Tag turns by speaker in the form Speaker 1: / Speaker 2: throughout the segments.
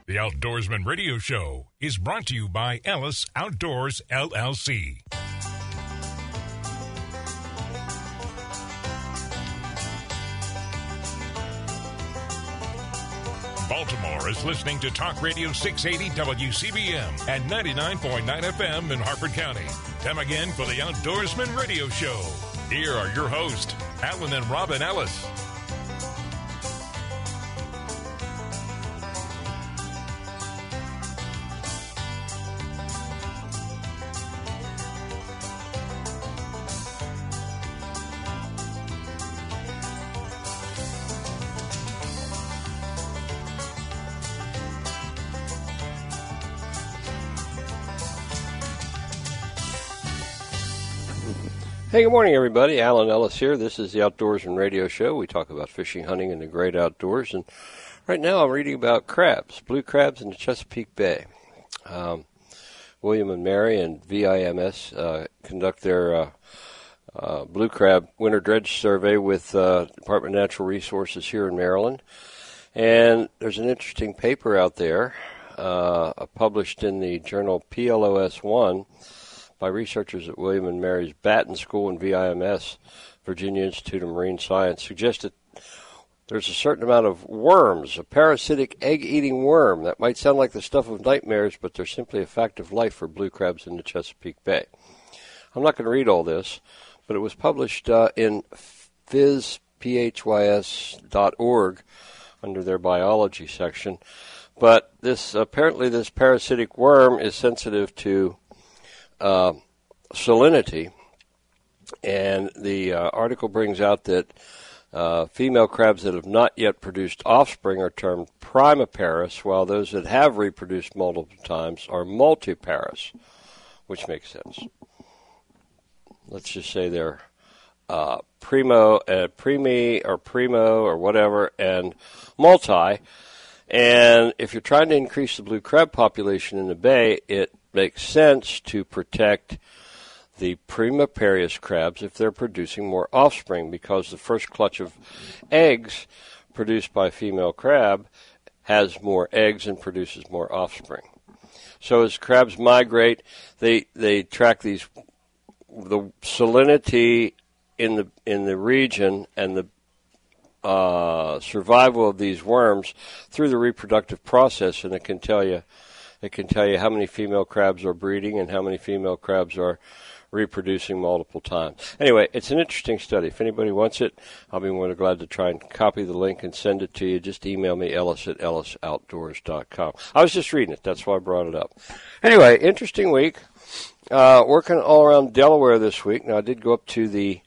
Speaker 1: The Outdoorsman Radio Show is brought to you by Ellis Outdoors, LLC. Baltimore is listening to Talk Radio 680 WCBM and 99.9 FM in Harford County. Time again for the Outdoorsman Radio Show. Here are your hosts, Alan and Robin Ellis.
Speaker 2: Hey, good morning, everybody. Alan Ellis here. This is the Outdoorsman Radio Show. We talk about fishing, hunting, and the great outdoors. And right now I'm reading about crabs, blue crabs in the Chesapeake Bay. William and Mary and VIMS conduct their blue crab winter dredge survey with Department of Natural Resources here in Maryland. And there's an interesting paper out there published in the journal PLOS 1 by researchers at William and Mary's Batten School and VIMS, Virginia Institute of Marine Science, suggest that there's a certain amount of worms, a parasitic egg-eating worm. That might sound like the stuff of nightmares, but they're simply a fact of life for blue crabs in the Chesapeake Bay. I'm not going to read all this, but it was published in phys.org under their biology section. But this apparently this parasitic worm is sensitive to salinity, and the article brings out that female crabs that have not yet produced offspring are termed primiparous, while those that have reproduced multiple times are multiparous, which makes sense. Let's just say they're primi or primo or whatever, and multi. And if you're trying to increase the blue crab population in the bay, it makes sense to protect the primiparous crabs if they're producing more offspring, because the first clutch of eggs produced by female crab has more eggs and produces more offspring. So as crabs migrate, they track the salinity in the region and the survival of these worms through the reproductive process, and it can tell you how many female crabs are breeding and how many female crabs are reproducing multiple times. Anyway, it's an interesting study. If anybody wants it, I'll be more than glad to try and copy the link and send it to you. Just email me, ellis@ellisoutdoors.com. I was just reading it. That's why I brought it up. Anyway, interesting week. Working all around Delaware this week. Now, I did go up to the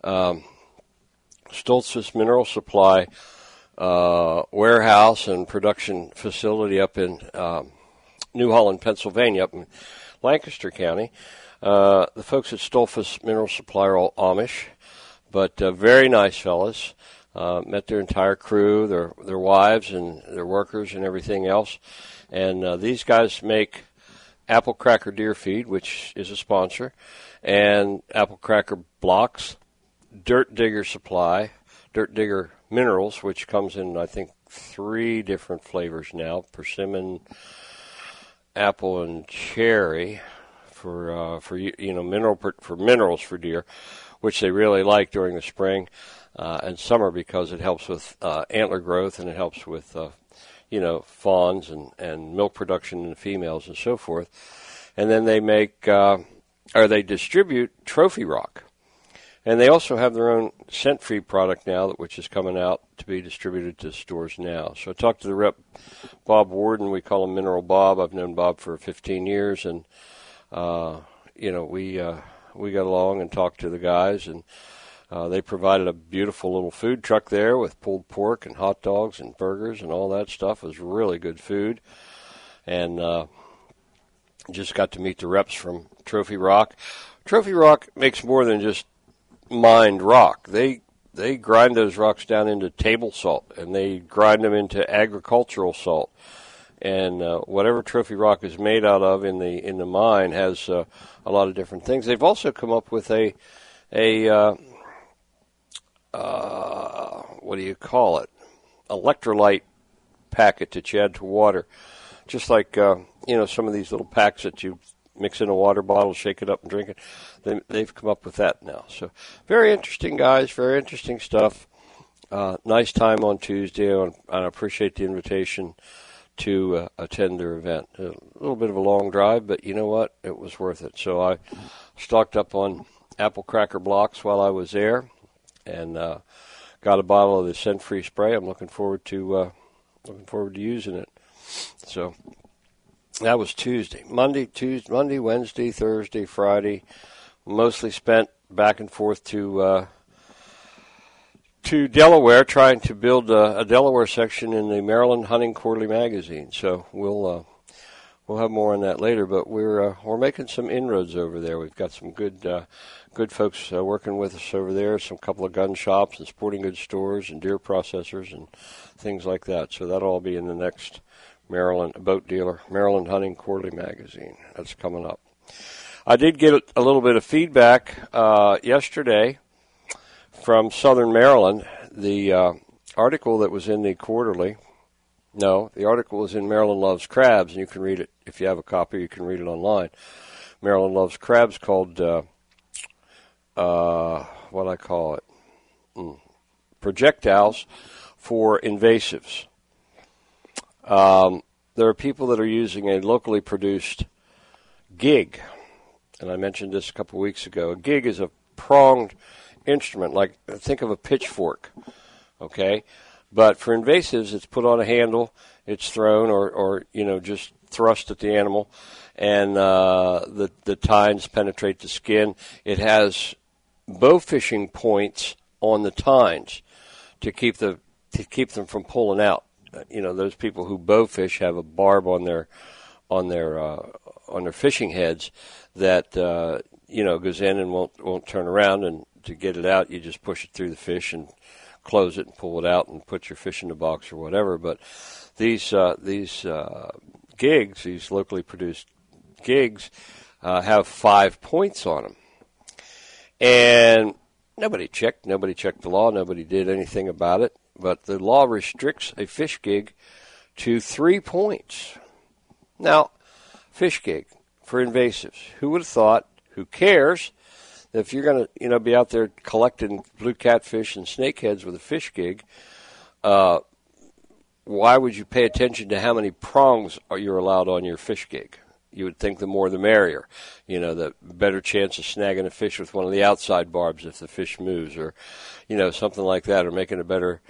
Speaker 2: Stoltzfus Mineral Supply warehouse and production facility up in New Holland, Pennsylvania, up in Lancaster County. The folks at Stoltzfus Mineral Supply are all Amish, but very nice fellas. Met their entire crew, their wives and their workers and everything else. And these guys make apple cracker deer feed, which is a sponsor, and apple cracker blocks, Dirt Digger Supply, Dirt Digger Minerals, which comes in, I think, 3 different flavors now: persimmon, apple, and cherry for minerals for deer, which they really like during the spring and summer, because it helps with antler growth, and it helps with fawns and milk production in the females and so forth. And then they they distribute Trophy Rock. And they also have their own scent-free product now, which is coming out to be distributed to stores now. So I talked to the rep, Bob Warden. We call him Mineral Bob. I've known Bob for 15 years, and we got along and talked to the guys, and they provided a beautiful little food truck there with pulled pork and hot dogs and burgers and all that stuff. It was really good food, and just got to meet the reps from Trophy Rock. Trophy Rock makes more than just mined rock. They grind those rocks down into table salt, and they grind them into agricultural salt. And whatever Trophy Rock is made out of in the mine has a lot of different things. They've also come up with a what do you call it? Electrolyte packet that you add to water just like some of these little packs that you mix in a water bottle, shake it up, and drink it. They've come up with that now. So very interesting, guys. Very interesting stuff. Nice time on Tuesday, and I appreciate the invitation to attend their event. A little bit of a long drive, but you know what? It was worth it. So I stocked up on apple cracker blocks while I was there, and got a bottle of the scent-free spray. I'm looking forward to using it. So that was Tuesday. Monday, Wednesday, Thursday, Friday. Mostly spent back and forth to Delaware, trying to build a Delaware section in the Maryland Hunting Quarterly magazine. So we'll have more on that later. But we're making some inroads over there. We've got some good folks working with us over there. Some couple of gun shops and sporting goods stores and deer processors and things like that. So that'll all be in the next Maryland boat dealer, Maryland Hunting Quarterly magazine. That's coming up. I did get a little bit of feedback yesterday from Southern Maryland. The article that was in the Quarterly, the article was in Maryland Loves Crabs, and you can read it if you have a copy. You can read it online. Maryland Loves Crabs, called what I call it, projectiles for invasives. There are people that are using a locally produced gig, and I mentioned this a couple of weeks ago. A gig is a pronged instrument, like think of a pitchfork, okay? But for invasives, it's put on a handle, it's thrown, or just thrust at the animal, and the tines penetrate the skin. It has bow fishing points on the tines to keep them from pulling out. Those people who bow fish have a barb on their fishing heads that goes in and won't turn around, and to get it out, you just push it through the fish and close it and pull it out and put your fish in the box or whatever. But these gigs, these locally produced gigs, have 5 points on them. And nobody checked the law, nobody did anything about it. But the law restricts a fish gig to 3 points. Now, fish gig for invasives. Who would have thought? Who cares? If you're going to, be out there collecting blue catfish and snakeheads with a fish gig, why would you pay attention to how many prongs you're allowed on your fish gig? You would think the more the merrier. The better chance of snagging a fish with one of the outside barbs if the fish moves, or, something like that, or making a better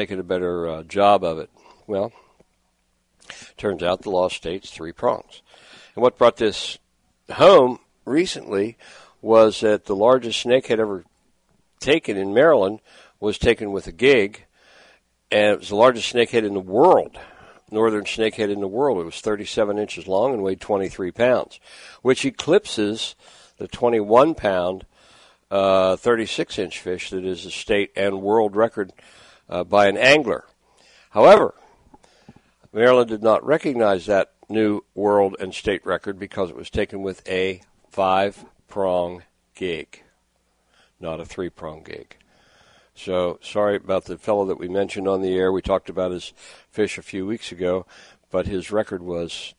Speaker 2: job of it. Well, turns out the law states 3 prongs. And what brought this home recently was that the largest snakehead ever taken in Maryland was taken with a gig, and it was the largest snakehead in the world, northern snakehead in the world. It was 37 inches long and weighed 23 pounds, which eclipses the 21-pound, 36-inch fish that is a state and world record by an angler. However, Maryland did not recognize that new world and state record because it was taken with a 5-prong gig, not a 3-prong gig. So sorry about the fellow that we mentioned on the air. We talked about his fish a few weeks ago, but his record was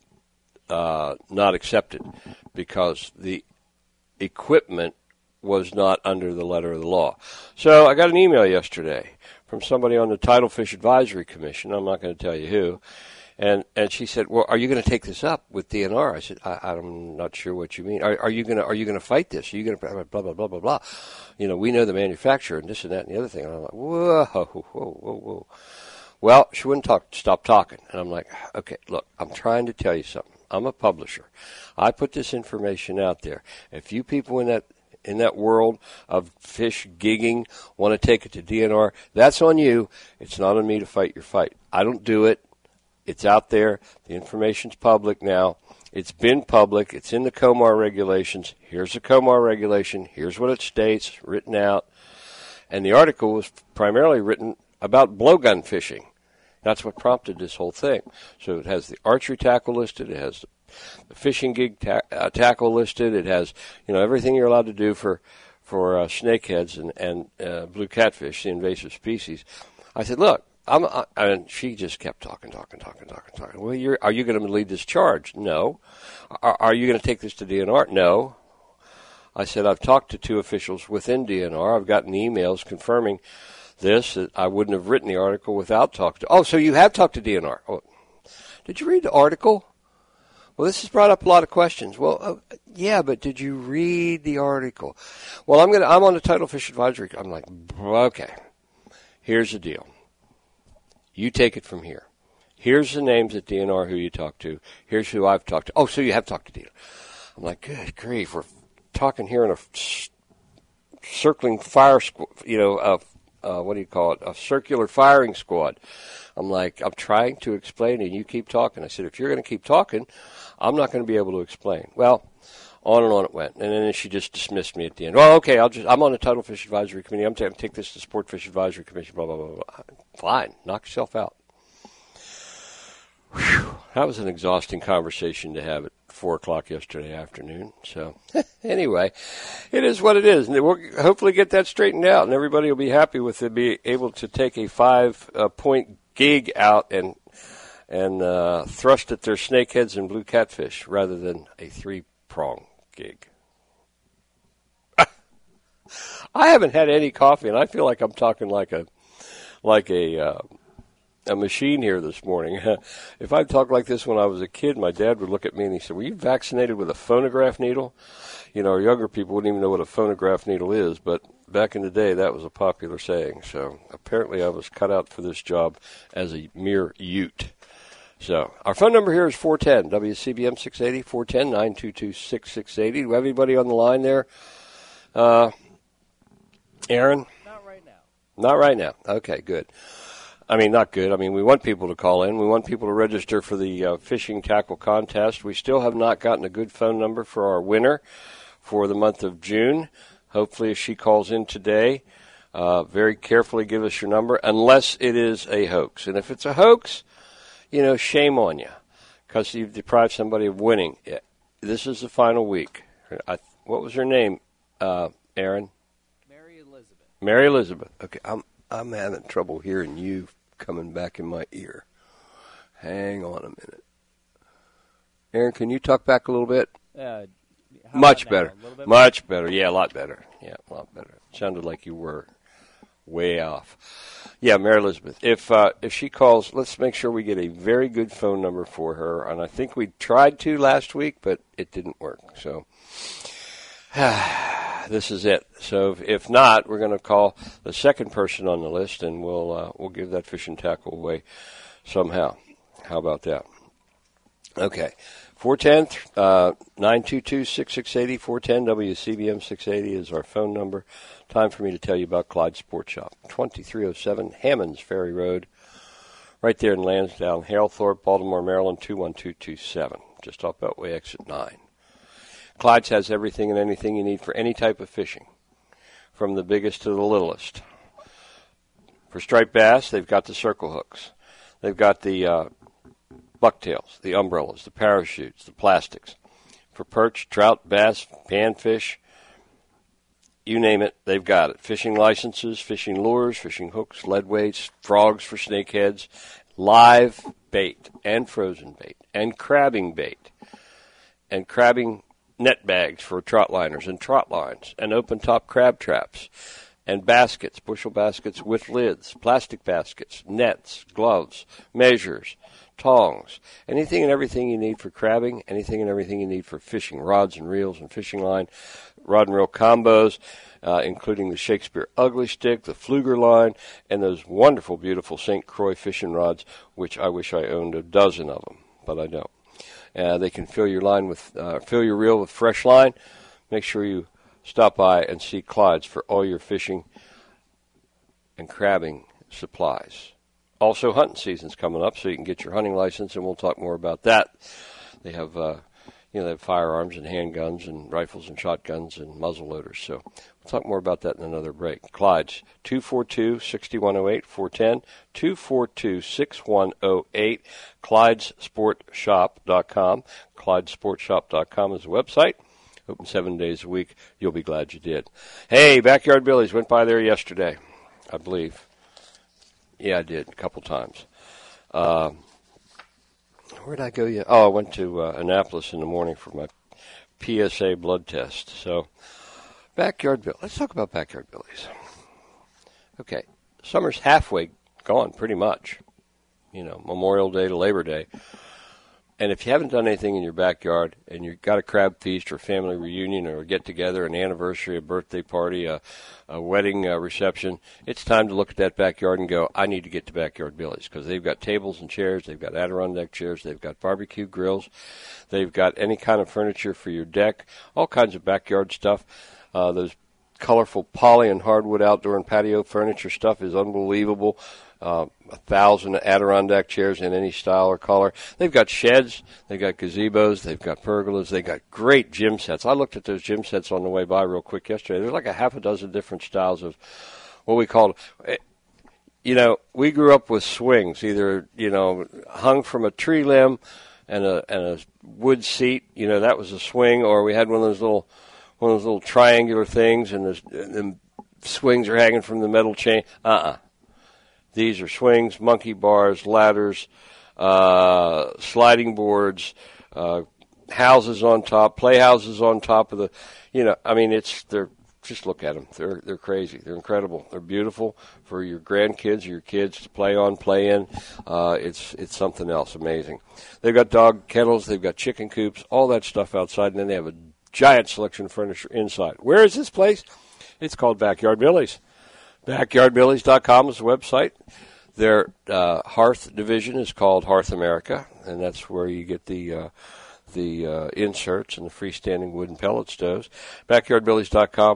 Speaker 2: not accepted because the equipment was not under the letter of the law. So I got an email yesterday from somebody on the Title-Fish Advisory Commission. I'm not going to tell you who. And she said, "Well, are you going to take this up with DNR?" I said, "I'm not sure what you mean. Are you going to fight this? Are you going to blah blah blah blah blah? We know the manufacturer and this and that and the other thing." And I'm like, whoa. Well, she wouldn't stop talking, and I'm like, "Okay, look, I'm trying to tell you something. I'm a publisher. I put this information out there. If you people in that world of fish gigging want to take it to DNR, that's on you. It's not on me to fight your fight. I don't do it. It's out there. The information's public now. It's been public. It's in the COMAR regulations. Here's the COMAR regulation. Here's what it states, written out. And the article was primarily written about blowgun fishing. That's what prompted this whole thing. So it has the archery tackle listed. It has the fishing gig tackle listed. It has, everything you're allowed to do for snakeheads and blue catfish, the invasive species. I said, look, and she just kept talking. Well, are you going to lead this charge? No. Are you going to take this to DNR? No. I said, I've talked to 2 officials within DNR. I've gotten emails confirming this, that I wouldn't have written the article without talking to. Oh, so you have talked to DNR. Oh, did you read the article? Well, this has brought up a lot of questions. Well, yeah, but did you read the article? Well, I'm on the Tidal Fish Advisory. I'm like, okay, here's the deal. You take it from here. Here's the names at DNR who you talked to. Here's who I've talked to. Oh, so you have talked to DNR. I'm like, good grief, we're talking here in a circling fire squad, what do you call it? A circular firing squad. I'm like, I'm trying to explain, and you keep talking. I said, if you're going to keep talking, I'm not going to be able to explain. Well, on and on it went, and then she just dismissed me at the end. Well, okay, I'm on the Tidal Fish Advisory Committee. I'm taking take this to Sport Fish Advisory Commission. Blah blah blah blah. Fine, knock yourself out. Whew, that was an exhausting conversation to have at 4:00 yesterday afternoon. So anyway, it is what it is, and we'll hopefully get that straightened out, and everybody will be happy with it. Be able to take a 5-point gig out and thrust at their snakeheads and blue catfish rather than a 3-prong gig. I haven't had any coffee, and I feel like I'm talking like a machine here this morning. If I talked like this when I was a kid, my dad would look at me and he said, "Were you vaccinated with a phonograph needle?" Our younger people wouldn't even know what a phonograph needle is, but back in the day, that was a popular saying. So apparently I was cut out for this job as a mere Ute. So our phone number here is 410 WCBM 680, 410-922-6680. Do we have anybody on the line there? Aaron?
Speaker 3: Not right now.
Speaker 2: Not right now. Okay, good. I mean, not good. I mean, we want people to call in. We want people to register for the fishing tackle contest. We still have not gotten a good phone number for our winner for the month of June. Hopefully, if she calls in today, very carefully give us your number, unless it is a hoax. And if it's a hoax, shame on you, because you've deprived somebody of winning. This is the final week. What was her name, Aaron? Mary Elizabeth. Okay, I'm having trouble hearing you coming back in my ear. Hang on a minute. Aaron, can you talk back a little bit? Much better. Much better. Yeah, a lot better. Yeah, a lot better. Sounded like you were way off. Yeah, Mary Elizabeth. If she calls, let's make sure we get a very good phone number for her. And I think we tried to last week, but it didn't work. So this is it. So if not, we're going to call the second person on the list, and we'll give that fishing tackle away somehow. How about that? Okay. 410-922-6680, 410-WCBM 680 is our phone number. Time for me to tell you about Clyde Sport Shop, 2307 Hammonds Ferry Road, right there in Lansdowne, Halethorpe, Baltimore, Maryland, 21227, just off Beltway exit 9. Clyde's has everything and anything you need for any type of fishing, from the biggest to the littlest. For striped bass, they've got the circle hooks. They've got the bucktails, the umbrellas, the parachutes, the plastics. For perch, trout, bass, panfish, you name it, they've got it. Fishing licenses, fishing lures, fishing hooks, lead weights, frogs for snakeheads, live bait and frozen bait, and crabbing net bags for trot liners and trot lines, and open top crab traps, and baskets, bushel baskets with lids, plastic baskets, nets, gloves, measures, tongs, anything and everything you need for crabbing, anything and everything you need for fishing, rods and reels and fishing line, rod and reel combos, including the Shakespeare Ugly Stick, the Pfluger line, and those wonderful, beautiful St. Croix fishing rods, which I wish I owned a dozen of them, but I don't. They can fill your reel with fresh line. Make sure you stop by and see Clyde's for all your fishing and crabbing supplies. Also, hunting season's coming up, so you can get your hunting license, and we'll talk more about that. They have, they have firearms and handguns and rifles and shotguns and muzzle loaders. So we'll talk more about that in another break. Clyde's 242-6108, 410-242-6108, ClydesSportShop.com. ClydesSportShop.com is the website. Open 7 days a week. You'll be glad you did. Hey, Backyard Billy's went by there yesterday, I believe. Yeah, I did a couple times. Where did I go? I went to Annapolis in the morning for my PSA blood test. So, backyard bill. Let's talk about backyard billies. Okay, summer's halfway gone, pretty much. Memorial Day to Labor Day. And if you haven't done anything in your backyard and you've got a crab feast or family reunion or a get-together, an anniversary, a birthday party, a wedding reception, it's time to look at that backyard and go, I need to get to Backyard Billy's, because they've got tables and chairs, they've got Adirondack chairs, they've got barbecue grills, they've got any kind of furniture for your deck, all kinds of backyard stuff. Those colorful poly and hardwood outdoor and patio furniture stuff is unbelievable. 1,000 Adirondack chairs in any style or color. They've got sheds, they've got gazebos, they've got pergolas, they've got great gym sets. I looked at those gym sets on the way by real quick yesterday. There's like a half a dozen different styles of what we call, we grew up with swings, either, hung from a tree limb and a wood seat, that was a swing, or we had one of those little triangular things, and the swings are hanging from the metal chain. These are swings, monkey bars, ladders, sliding boards, houses on top, playhouses on top of they're just look at them. They're crazy. They're incredible. They're beautiful for your grandkids or your kids to play on, play in. It's something else amazing. They've got dog kennels, they've got chicken coops, all that stuff outside, and then they have a giant selection of furniture inside. Where is this place? It's called Backyard Billy's. BackyardBillies.com is the website. Their hearth division is called Hearth America, and that's where you get the inserts and the freestanding wooden pellet stoves. BackyardBillies.com,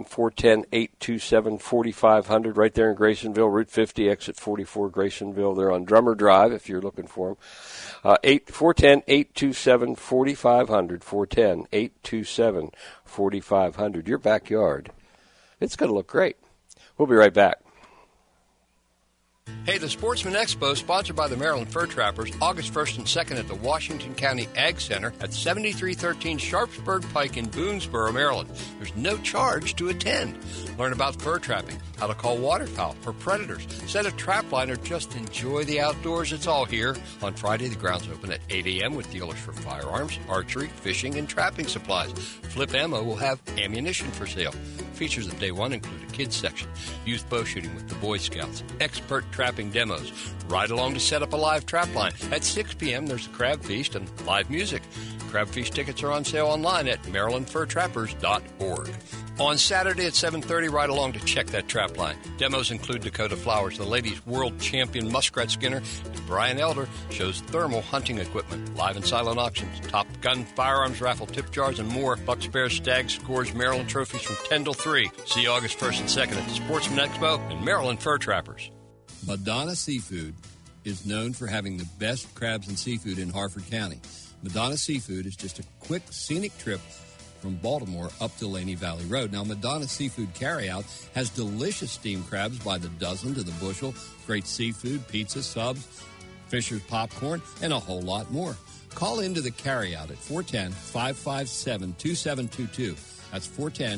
Speaker 2: 410-827-4500, right there in Graysonville, Route 50, exit 44, Graysonville. They're on Drummer Drive if you're looking for them. 410-827-4500, 410-827-4500. Your backyard, it's going to look great. We'll be right back.
Speaker 3: Hey, the Sportsman Expo, sponsored by the Maryland Fur Trappers, August 1st and 2nd at the Washington County Ag Center at 7313 Sharpsburg Pike in Boonesboro, Maryland. There's no charge to attend. Learn about fur trapping, how to call waterfowl for predators, set a trap line, or just enjoy the outdoors. It's all here. On Friday, the grounds open at 8 a.m. with dealers for firearms, archery, fishing, and trapping supplies. Flip Ammo will have ammunition for sale. Features of day one include a kids section, youth bow shooting with the Boy Scouts, expert trapping demos, ride along to set up a live trap line. At 6 p.m., there's a crab feast and live music. Crab feast tickets are on sale online at marylandfurtrappers.org. On Saturday at 7:30, ride along to check that trap line. Demos include Dakota Flowers, the ladies' world champion muskrat skinner, and Brian Elder shows thermal hunting equipment, live and silent auctions, Top Gun firearms raffle tip jars, and more. Bucks, Bears, Stags, Scores, Maryland trophies from 10 till 3. See August 1st and 2nd at the Sportsman Expo and Maryland Fur Trappers.
Speaker 4: Madonna Seafood is known for having the best crabs and seafood in Harford County. Madonna Seafood is just a quick, scenic trip from Baltimore up Delaney Valley Road. Now, Madonna Seafood Carryout has delicious steamed crabs by the dozen to the bushel, great seafood, pizza, subs, Fisher's popcorn, and a whole lot more. Call into the carryout at 410-557-2722. That's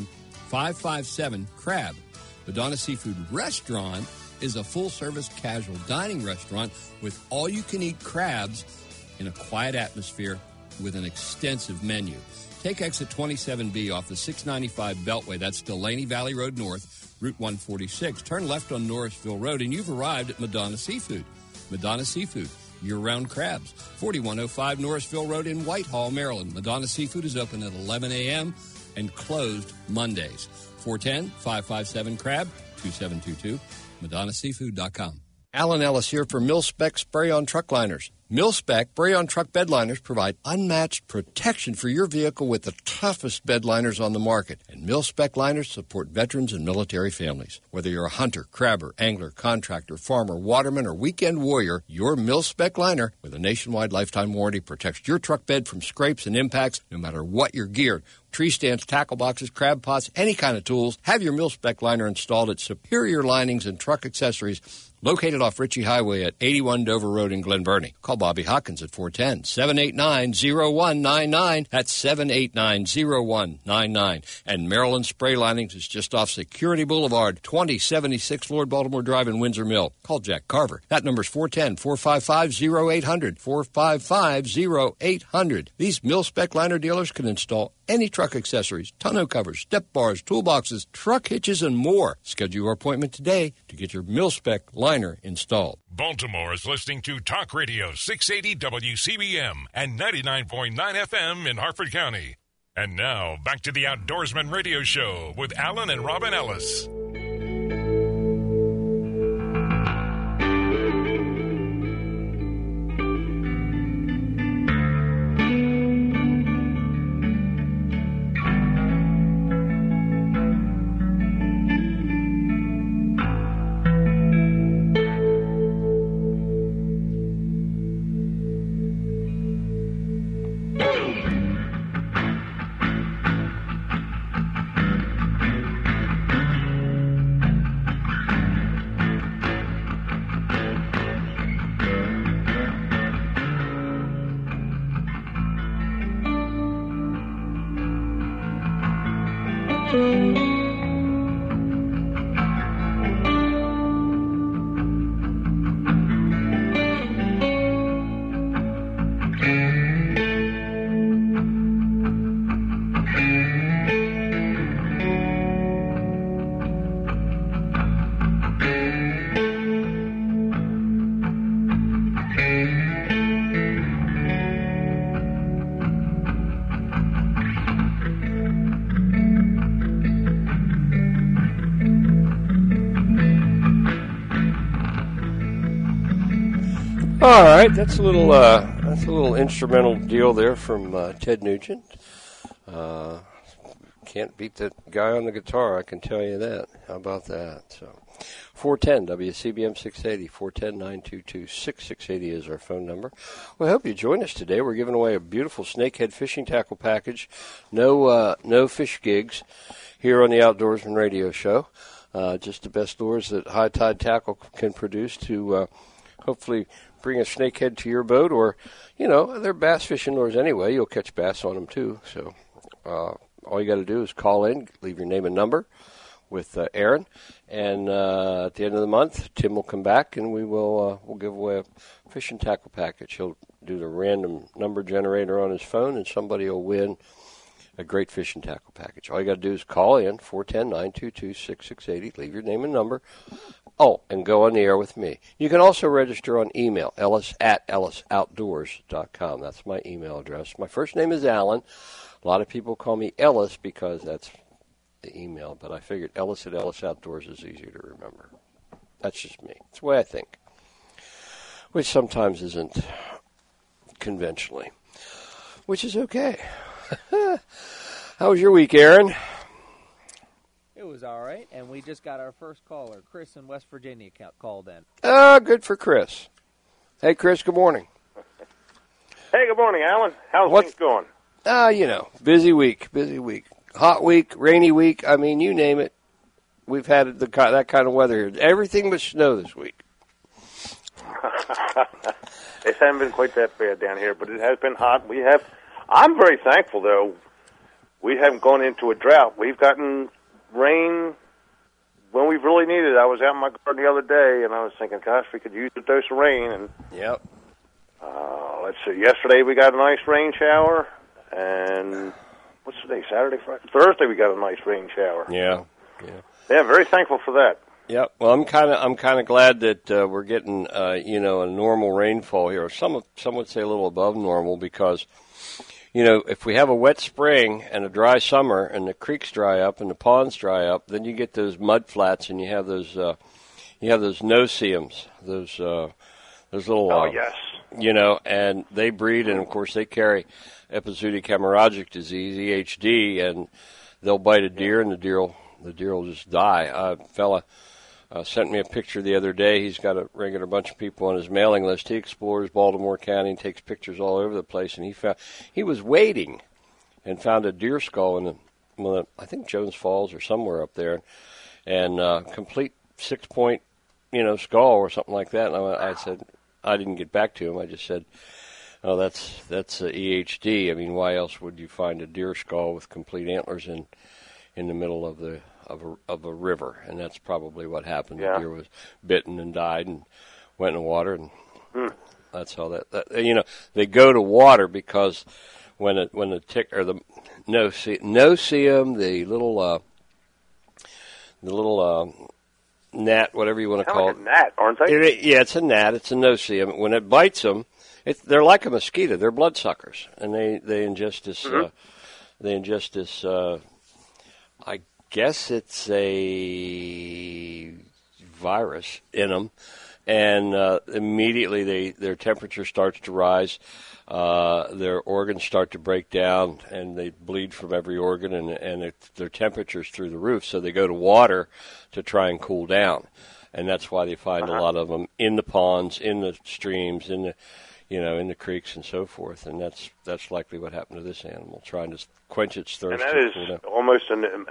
Speaker 4: 410-557-CRAB. Madonna Seafood Restaurant is a full-service casual dining restaurant with all-you-can-eat crabs in a quiet atmosphere with an extensive menu. Take exit 27B off the 695 Beltway. That's Delaney Valley Road North, Route 146. Turn left on Norrisville Road, and you've arrived at Madonna Seafood. Madonna Seafood, year-round crabs. 4105 Norrisville Road in Whitehall, Maryland. Madonna Seafood is open at 11 a.m. and closed Mondays. 410-557-CRAB, 2722, MadonnaSeafood.com.
Speaker 3: Alan Ellis here for Mil-Spec Spray-On Truck Liners. Mil-Spec Spray-On Truck Bed Liners provide unmatched protection for your vehicle with the toughest bed liners on the market. And Mil-Spec liners support veterans and military families. Whether you're a hunter, crabber, angler, contractor, farmer, waterman, or weekend warrior, your Mil-Spec liner with a nationwide lifetime warranty protects your truck bed from scrapes and impacts no matter what you're geared. Tree stands, tackle boxes, crab pots, any kind of tools. Have your Mil-Spec liner installed at Superior Linings and Truck Accessories located off Ritchie Highway at 81 Dover Road in Glen Burnie. Call Bobby Hawkins at 410-789-0199. That's 789-0199. And Maryland Spray Linings is just off Security Boulevard, 2076 Lord Baltimore Drive in Windsor Mill. Call Jack Carver. That number's 410-455-0800. 455-0800. These mil-spec liner dealers can install any truck accessories, tonneau covers, step bars, toolboxes, truck hitches, and more. Schedule your appointment today to get your mil-spec liner installed.
Speaker 1: Baltimore is listening to Talk Radio 680 WCBM and 99.9 FM in Harford County. And now, back to the Outdoorsman Radio Show with Alan and Robin Ellis.
Speaker 2: All right, that's a little instrumental deal there from Ted Nugent. Can't beat the guy on the guitar, I can tell you that. How about that? So, 410 WCBM 680, 410-922-6680 is our phone number. Well, I hope you join us today. We're giving away a beautiful snakehead fishing tackle package. No fish gigs here on the Outdoorsman Radio Show. Just the best lures that High Tide Tackle can produce to hopefully bring a snakehead to your boat, or, they're bass fishing lures anyway. You'll catch bass on them too. So all you got to do is call in, leave your name and number with Aaron, and at the end of the month, Tim will come back and we'll give away a fishing tackle package. He'll do the random number generator on his phone, and somebody will win a great fishing tackle package. All you got to do is call in, 410-922-6680, leave your name and number. Oh, and go on the air with me. You can also register on email, ellis@ellisoutdoors.com. That's my email address. My first name is Alan. A lot of people call me Ellis because that's the email, but I figured Ellis@ellisoutdoors is easier to remember. That's just me. It's the way I think, which sometimes isn't conventionally, which is okay. How was your week, Aaron?
Speaker 5: It was all right, and we just got our first caller. Chris in West Virginia called in.
Speaker 2: Good for Chris. Hey, Chris, good morning.
Speaker 6: Hey, good morning, Alan. How's things going?
Speaker 2: Busy week. Hot week, rainy week. I mean, you name it. We've had that kind of weather here. Everything but snow this week.
Speaker 6: It hasn't been quite that bad down here, but it has been hot. I'm very thankful, though. We haven't gone into a drought. We've gotten rain when we've really needed it. I was out in my garden the other day, and I was thinking, gosh, we could use a dose of rain. And
Speaker 2: yep.
Speaker 6: Let's see. Yesterday we got a nice rain shower, and what's today? Saturday, Friday, Thursday we got a nice rain shower.
Speaker 2: Yeah.
Speaker 6: Yeah, very thankful for that.
Speaker 2: Yep. Well, I'm kind of glad that we're getting a normal rainfall here. Some would say a little above normal because, if we have a wet spring and a dry summer and the creeks dry up and the ponds dry up, then you get those mud flats and you have those no-see-ums, those little
Speaker 6: yes.
Speaker 2: And they breed, and of course they carry epizootic hemorrhagic disease, EHD, and they'll bite a deer and the deer will just die. A fella sent me a picture the other day. He's got a regular bunch of people on his mailing list. He explores Baltimore County and takes pictures all over the place. And he was wading and found a deer skull in I think Jones Falls or somewhere up there, and complete 6-point skull or something like that. And I said, I didn't get back to him. I just said, oh, that's EHD. I mean, why else would you find a deer skull with complete antlers in the middle of a river? And that's probably what happened.
Speaker 6: Yeah.
Speaker 2: The deer was bitten and died and went in the water, and that's how that they go to water because when the tick or the no-see-em, the little gnat, whatever you want to call
Speaker 6: like a gnat, aren't they?
Speaker 2: It's a gnat. It's a no-see-em. When it bites them, they're like a mosquito. They're bloodsuckers, and they ingest this. I guess it's a virus in them, and immediately their temperature starts to rise. Their organs start to break down, and they bleed from every organ, and their temperature's through the roof. So they go to water to try and cool down, and that's why they find a lot of them in the ponds, in the streams, in the creeks and so forth. And that's likely what happened to this animal, trying to quench its thirst.
Speaker 6: And that is almost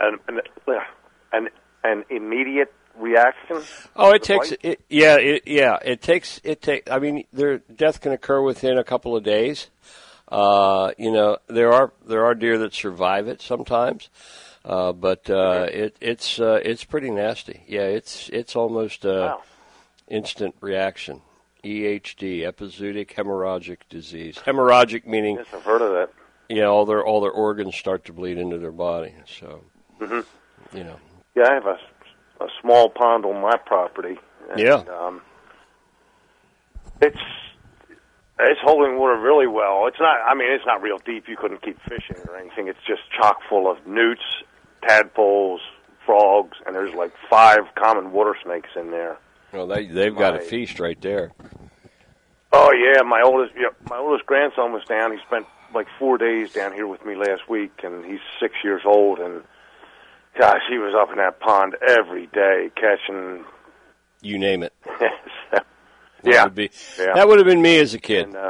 Speaker 6: an immediate reaction.
Speaker 2: Oh, it takes it takes. I mean, their death can occur within a couple of days. There are deer that survive it sometimes, but it's pretty nasty. Yeah, it's almost instant reaction. EHD, epizootic hemorrhagic disease. Hemorrhagic meaning.
Speaker 6: Yes, I've heard of that.
Speaker 2: Yeah, all their organs start to bleed into their body. So,
Speaker 6: Yeah, I have a small pond on my property. And, it's holding water really well. It's not real deep. You couldn't keep fishing or anything. It's just chock full of newts, tadpoles, frogs, and there's like 5 common water snakes in there.
Speaker 2: Well, they've got a feast right there.
Speaker 6: Oh yeah, my oldest grandson was down. He spent like 4 days down here with me last week, and he's 6 years old. And gosh, he was up in that pond every day catching.
Speaker 2: You name it.
Speaker 6: That
Speaker 2: would have been me as a kid.
Speaker 6: And,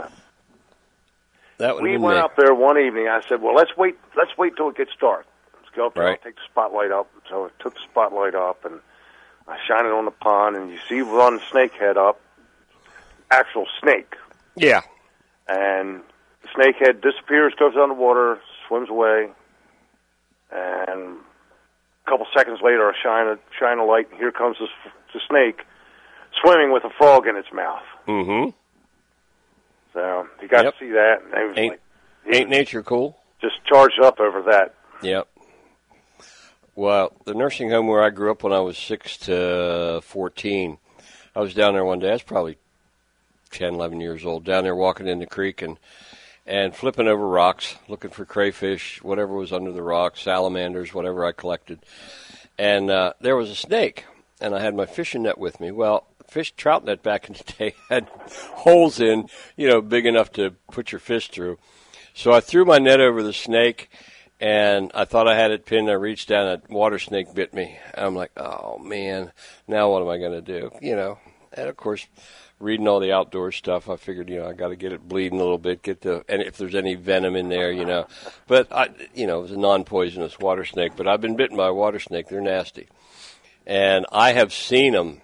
Speaker 2: we
Speaker 6: went up there one evening. I said, "Well, let's wait till it gets dark. Let's go up there.
Speaker 2: Right.
Speaker 6: I'll take the spotlight up." So I took the spotlight up, and I shine it on the pond, and you see one snake head up, actual snake.
Speaker 2: Yeah.
Speaker 6: And the snake head disappears, goes underwater, swims away, and a couple seconds later, I shine a light, and here comes the snake swimming with a frog in its mouth.
Speaker 2: Mm-hmm.
Speaker 6: So you got to see that. And
Speaker 2: ain't nature cool?
Speaker 6: Just charged up over that.
Speaker 2: Yep. Well, the nursing home where I grew up when I was 6 to 14, I was down there one day. I was probably 10, 11 years old, down there walking in the creek and flipping over rocks, looking for crayfish, whatever was under the rocks, salamanders, whatever I collected. And there was a snake, and I had my fishing net with me. Well, trout net back in the day had holes in, big enough to put your fist through. So I threw my net over the snake, and I thought I had it pinned. I reached down, a water snake bit me. I'm like, oh, man, now what am I going to do? And, of course, reading all the outdoor stuff, I figured, I got to get it bleeding a little bit, and if there's any venom in there, But, it was a non-poisonous water snake. But I've been bitten by a water snake. They're nasty. And I have seen them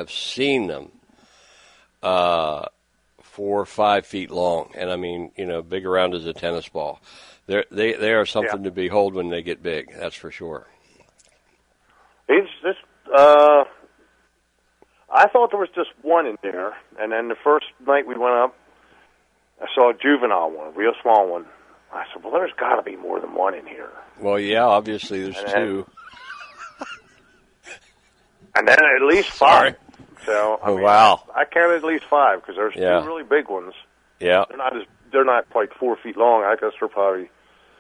Speaker 2: 4 or 5 feet long. And, I mean, big around as a tennis ball. They are something to behold when they get big. That's for sure.
Speaker 6: I thought there was just one in there, and then the first night we went up, I saw a juvenile one, a real small one. I said, well, there's got to be more than one in here.
Speaker 2: Well, yeah, obviously there's 2.
Speaker 6: And then at least 5. So,
Speaker 2: wow.
Speaker 6: I counted at least 5 because there's 2 really big ones.
Speaker 2: Yeah.
Speaker 6: They're not like 4 feet long. I guess they're probably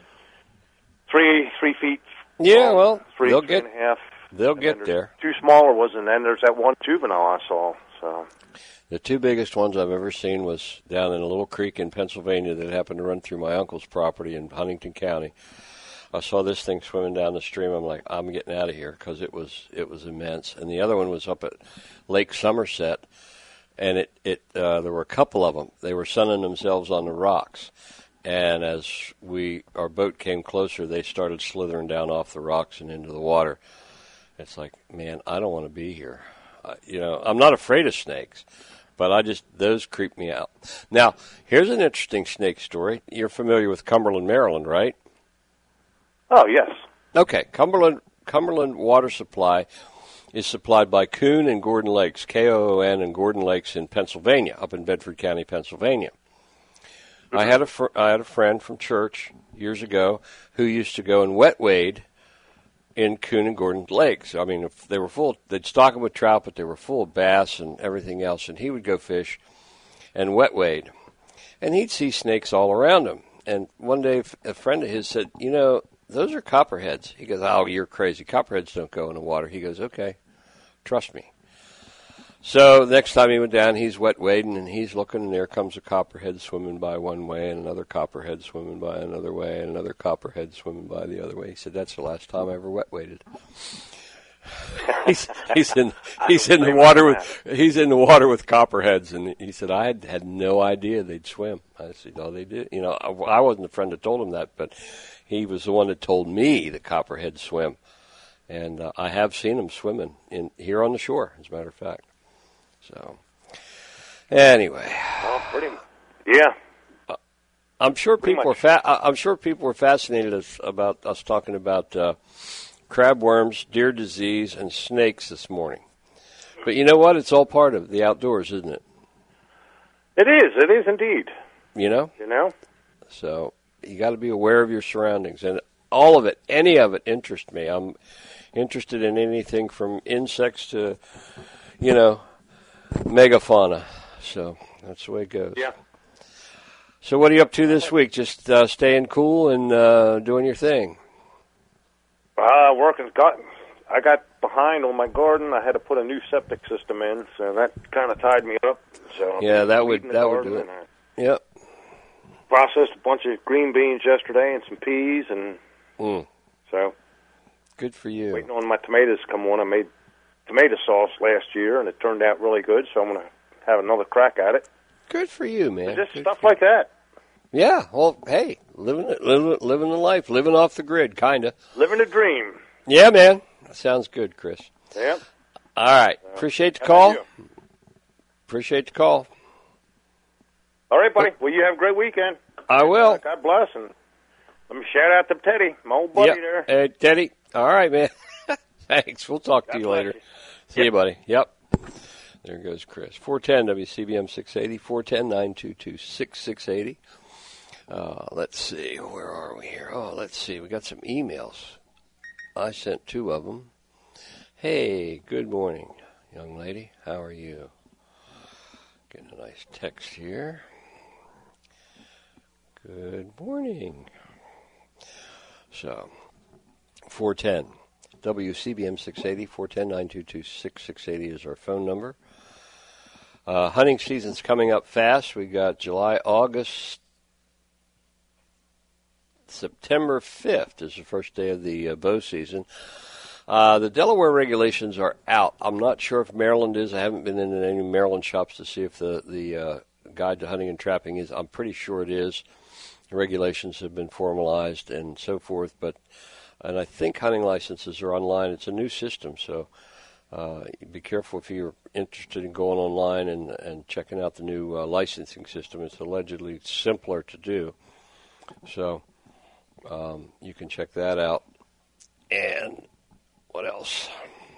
Speaker 6: 3 feet.
Speaker 2: Yeah, well,
Speaker 6: 3
Speaker 2: they'll
Speaker 6: and
Speaker 2: get
Speaker 6: a half.
Speaker 2: They'll get there.
Speaker 6: 2 smaller ones, and then there's that one juvenile I saw. So
Speaker 2: the 2 biggest ones I've ever seen was down in a little creek in Pennsylvania that happened to run through my uncle's property in Huntington County. I saw this thing swimming down the stream. I'm like, I'm getting out of here because it was immense. And the other one was up at Lake Somerset, and there were a couple of them. They were sunning themselves on the rocks. And as our boat came closer, they started slithering down off the rocks and into the water. It's like, man, I don't want to be here. I'm not afraid of snakes, but those creep me out. Now, here's an interesting snake story. You're familiar with Cumberland, Maryland, right?
Speaker 6: Oh, yes.
Speaker 2: Okay, Cumberland water supply is supplied by Coon and Gordon Lakes, Koon and Gordon Lakes in Pennsylvania, up in Bedford County, Pennsylvania. I had a friend from church years ago who used to go and wet wade in Coon and Gordon Lakes. I mean, if they were full, they'd stock them with trout, but they were full of bass and everything else. And he would go fish and wet wade, and he'd see snakes all around him. And one day, a friend of his said, those are copperheads. He goes, oh, you're crazy. Copperheads don't go in the water. He goes, okay, trust me. So the next time he went down, he's wet wading, and he's looking, and there comes a copperhead swimming by one way, and another copperhead swimming by another way, and another copperhead swimming by the other way. He said, that's the last time I ever wet waded. he's in the water with copperheads, and he said, I had no idea they'd swim. I said, oh, they did. I wasn't the friend that told him that, but he was the one that told me that copperheads swim, and I have seen them swimming here on the shore, as a matter of fact. So, anyway,
Speaker 6: yeah.
Speaker 2: I'm sure people were fascinated about us talking about crab worms, deer disease, and snakes this morning. But you know what? It's all part of the outdoors, isn't it?
Speaker 6: It is. It is indeed.
Speaker 2: So you got to be aware of your surroundings, and all of it, any of it, interests me. I'm interested in anything from insects to, megafauna. So that's the way it goes.
Speaker 6: Yeah.
Speaker 2: So what are you up to this week? Just staying cool and doing your thing?
Speaker 6: Working. I got behind on my garden. I had to put a new septic system in, so that kind of tied me up. So
Speaker 2: yeah, that would do it. Yep.
Speaker 6: Processed a bunch of green beans yesterday and some peas, and so
Speaker 2: good for you.
Speaker 6: Waiting on my tomatoes to come on. I made tomato sauce last year, and it turned out really good, so I'm going to have another crack at it.
Speaker 2: Good for you, man.
Speaker 6: Just stuff like that.
Speaker 2: Yeah, well, hey, living the life, living off the grid, kind of.
Speaker 6: Living a dream.
Speaker 2: Yeah, man. That sounds good, Chris.
Speaker 6: Yeah.
Speaker 2: All right. Appreciate the call. Appreciate the call.
Speaker 6: All right, buddy. Well, you have a great weekend.
Speaker 2: I will.
Speaker 6: God bless, and let me shout out to Teddy, my old buddy there.
Speaker 2: Hey, Teddy. All right, man. Thanks. We'll talk to you later. See you, buddy. Yep. There goes Chris. 410 WCBM 680, 410-922-6680. Let's see. Where are we here? Oh, let's see. We got some emails. I sent 2 of them. Hey, good morning, young lady. How are you? Getting a nice text here. Good morning. So, 410 WCBM 680, 410-922-6680 is our phone number. Hunting season's coming up fast. We got July, August, September 5th is the first day of the bow season. The Delaware regulations are out. I'm not sure if Maryland is. I haven't been in any Maryland shops to see if the Guide to Hunting and Trapping is. I'm pretty sure it is. The regulations have been formalized and so forth, and I think hunting licenses are online. It's a new system, so be careful if you're interested in going online and checking out the new licensing system. It's allegedly simpler to do, so you can check that out. And what else?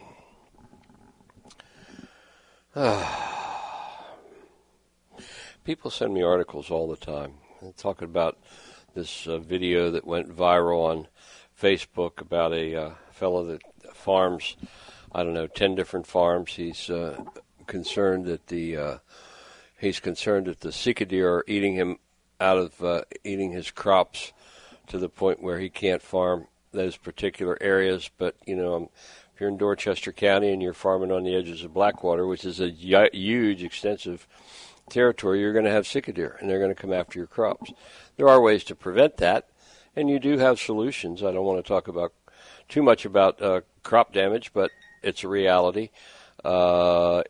Speaker 2: People send me articles all the time. They're talking about this video that went viral on Facebook about a fellow that farms, 10 different farms. He's concerned that the cicada are eating him out of eating his crops to the point where he can't farm those particular areas. But if you're in Dorchester County and you're farming on the edges of Blackwater, which is a huge, extensive territory, you're going to have cicada, and they're going to come after your crops. There are ways to prevent that, and you do have solutions. I don't want to talk about too much about crop damage, but it's a reality. I've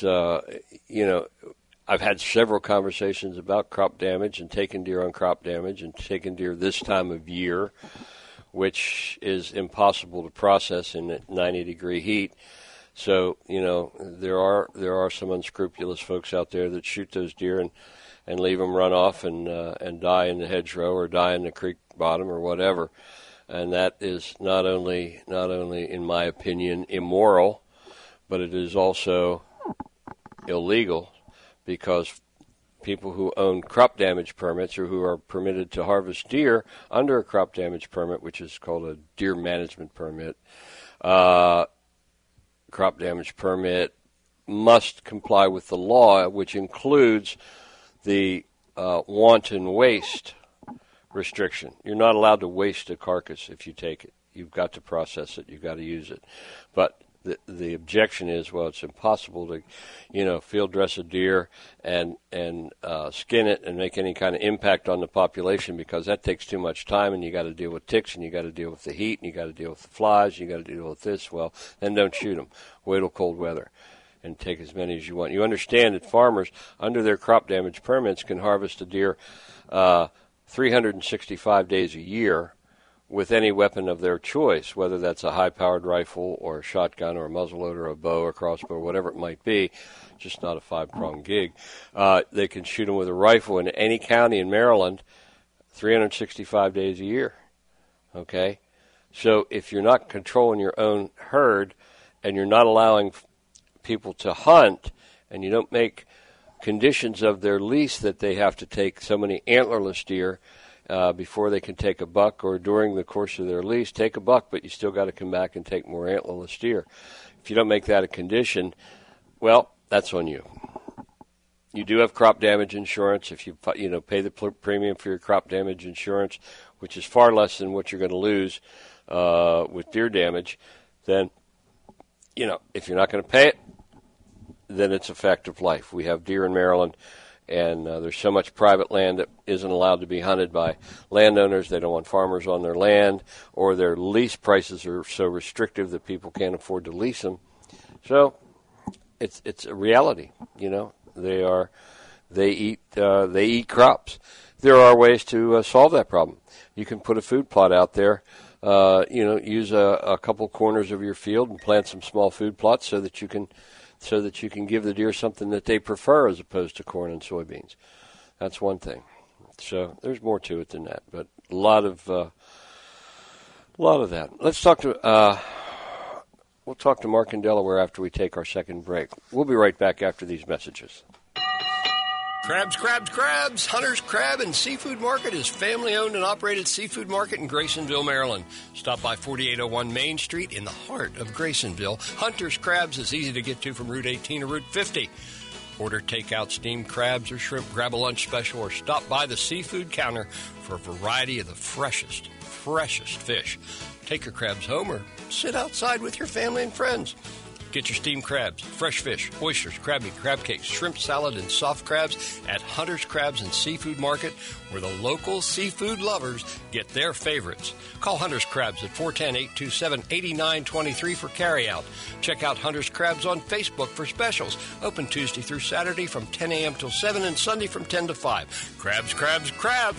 Speaker 2: had several conversations about crop damage and taking deer on crop damage and taking deer this time of year, which is impossible to process in 90-degree heat. So, there are some unscrupulous folks out there that shoot those deer and leave them run off and die in the hedgerow or die in the creek bottom or whatever. And that is not only, in my opinion, immoral, but it is also illegal, because people who own crop damage permits or who are permitted to harvest deer under a crop damage permit, which is called a deer management permit, crop damage permit must comply with the law, which includes the wanton waste restriction. You're not allowed to waste a carcass if you take it. You've got to process it. You've got to use it. But the objection is, well, it's impossible to, field dress a deer and skin it and make any kind of impact on the population, because that takes too much time, and you got to deal with ticks, and you got to deal with the heat, and you got to deal with the flies, you got to deal with this. Well, then don't shoot them. Wait till cold weather and take as many as you want. You understand that farmers, under their crop damage permits, can harvest a deer 365 days a year with any weapon of their choice, whether that's a high-powered rifle or a shotgun or a muzzleloader or a bow or crossbow or whatever it might be, just not a five-pronged gig. They can shoot them with a rifle in any county in Maryland 365 days a year, okay? So if you're not controlling your own herd and you're not allowing people to hunt, and you don't make conditions of their lease that they have to take so many antlerless deer before they can take a buck, or during the course of their lease, take a buck, but you still got to come back and take more antlerless deer. If you don't make that a condition, well, that's on you. You do have crop damage insurance. If you pay the premium for your crop damage insurance, which is far less than what you're going to lose with deer damage, then, if you're not going to pay it, then it's a fact of life. We have deer in Maryland, and there's so much private land that isn't allowed to be hunted by landowners. They don't want farmers on their land, or their lease prices are so restrictive that people can't afford to lease them. So it's a reality. They eat crops. There are ways to solve that problem. You can put a food plot out there. Use a couple corners of your field and plant some small food plots so that you can give the deer something that they prefer as opposed to corn and soybeans. That's one thing. So there's more to it than that, but a lot of that. Let's talk to we'll talk to Mark in Delaware after we take our second break. We'll be right back after these messages.
Speaker 3: Crabs, crabs, crabs! Hunter's Crab and Seafood Market is family-owned and operated seafood market in Graysonville, Maryland. Stop by 4801 Main Street in the heart of Graysonville. Hunter's Crabs is easy to get to from Route 18 or Route 50. Order takeout steamed crabs or shrimp, grab a lunch special, or stop by the seafood counter for a variety of the freshest fish. Take your crabs home or sit outside with your family and friends. Get your steamed crabs, fresh fish, oysters, crab meat, crab cakes, shrimp salad, and soft crabs at Hunter's Crabs and Seafood Market, where the local seafood lovers get their favorites. Call Hunter's Crabs at 410-827-8923 for carryout. Check out Hunter's Crabs on Facebook for specials. Open Tuesday through Saturday from 10 a.m. till 7 and Sunday from 10 to 5. Crabs, crabs, crabs.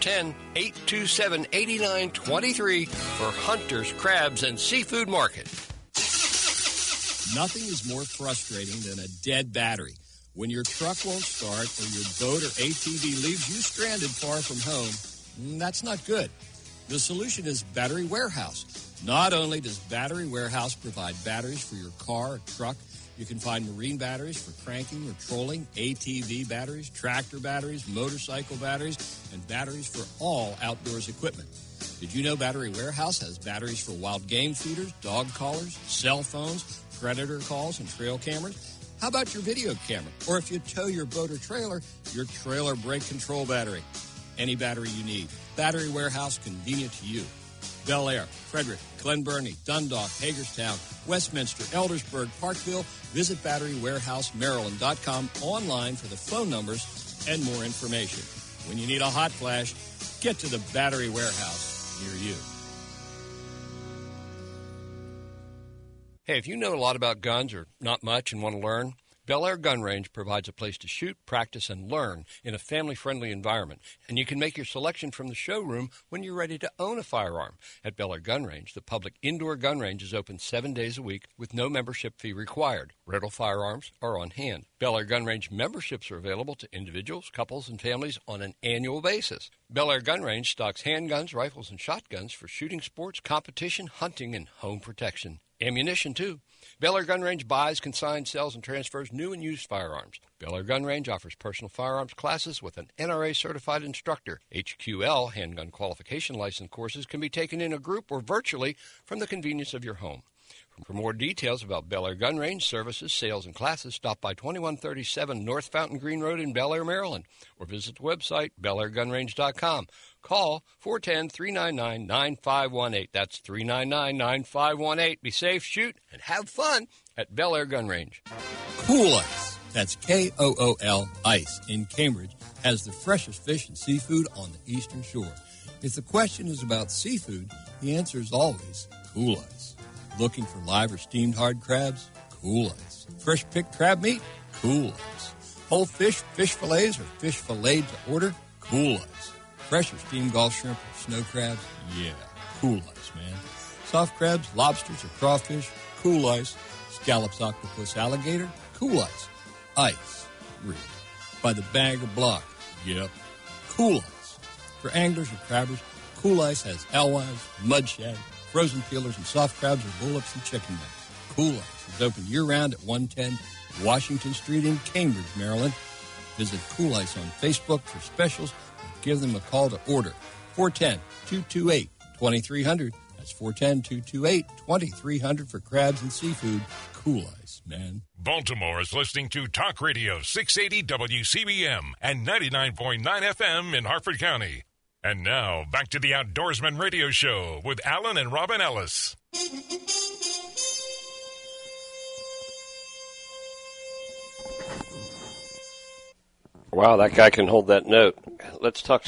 Speaker 3: 410-827-8923 for Hunter's Crabs and Seafood Market.
Speaker 4: Nothing is more frustrating than a dead battery. When your truck won't start or your boat or ATV leaves you stranded far from home, that's not good. The solution is Battery Warehouse. Not only does Battery Warehouse provide batteries for your car or truck, you can find marine batteries for cranking or trolling, ATV batteries, tractor batteries, motorcycle batteries, and batteries for all outdoors equipment. Did you know Battery Warehouse has batteries for wild game feeders, dog collars, cell phones, predator calls, and trail cameras? How about your video camera? Or if you tow your boat or trailer, your trailer brake control battery. Any battery you need. Battery Warehouse, convenient to you. Bel Air, Frederick, Glen Burnie, Dundalk, Hagerstown, Westminster, Eldersburg, Parkville. Visit BatteryWarehouseMaryland.com online for the phone numbers and more information. When you need a hot flash, get to the Battery Warehouse near you.
Speaker 3: Hey, if you know a lot about guns or not much and want to learn, Bel Air Gun Range provides a place to shoot, practice, and learn in a family-friendly environment, and you can make your selection from the showroom when you're ready to own a firearm. At Bel Air Gun Range, the public indoor gun range is open 7 days a week with no membership fee required. Rental firearms are on hand. Bel Air Gun Range memberships are available to individuals, couples, and families on an annual basis. Bel Air Gun Range stocks handguns, rifles, and shotguns for shooting sports, competition, hunting, and home protection. Ammunition, too. Bel Air Gun Range buys, consigns, sells, and transfers new and used firearms. Bel Air Gun Range offers personal firearms classes with an NRA-certified instructor. HQL, handgun qualification license courses, can be taken in a group or virtually from the convenience of your home. For more details about Bel Air Gun Range services, sales, and classes, stop by 2137 North Fountain Green Road in Bel Air, Maryland, or visit the website, belairgunrange.com. Call 410-399-9518. That's 399-9518. Be safe, shoot, and have fun at Bel Air Gun Range.
Speaker 4: Cool Ice, that's Kool Ice, in Cambridge, has the freshest fish and seafood on the Eastern Shore. If the question is about seafood, the answer is always Cool Ice. Looking for live or steamed hard crabs? Cool Ice. Fresh picked crab meat? Cool Ice. Whole fish, fish fillets, or fish filleted to order? Cool Ice. Fresh or steamed Gulf shrimp or snow crabs? Yeah, Cool Ice, man. Soft crabs, lobsters, or crawfish? Cool Ice. Scallops, octopus, alligator? Cool Ice. Ice. Real. By the bag or block? Yep. Cool Ice. For anglers or crabbers, Cool Ice has alewives, mud shad, frozen peelers, and soft crabs or bullets and chicken necks. Cool Ice is open year-round at 110 Washington Street in Cambridge, Maryland. Visit Cool Ice on Facebook for specials or give them a call to order. 410-228-2300. That's 410-228-2300 for crabs and seafood. Cool Ice, man.
Speaker 1: Baltimore is listening to Talk Radio 680 WCBM and 99.9 FM in Harford County. And now, back to the Outdoorsman Radio Show with Alan and Robin Ellis.
Speaker 2: Wow, that guy can hold that note. Let's talk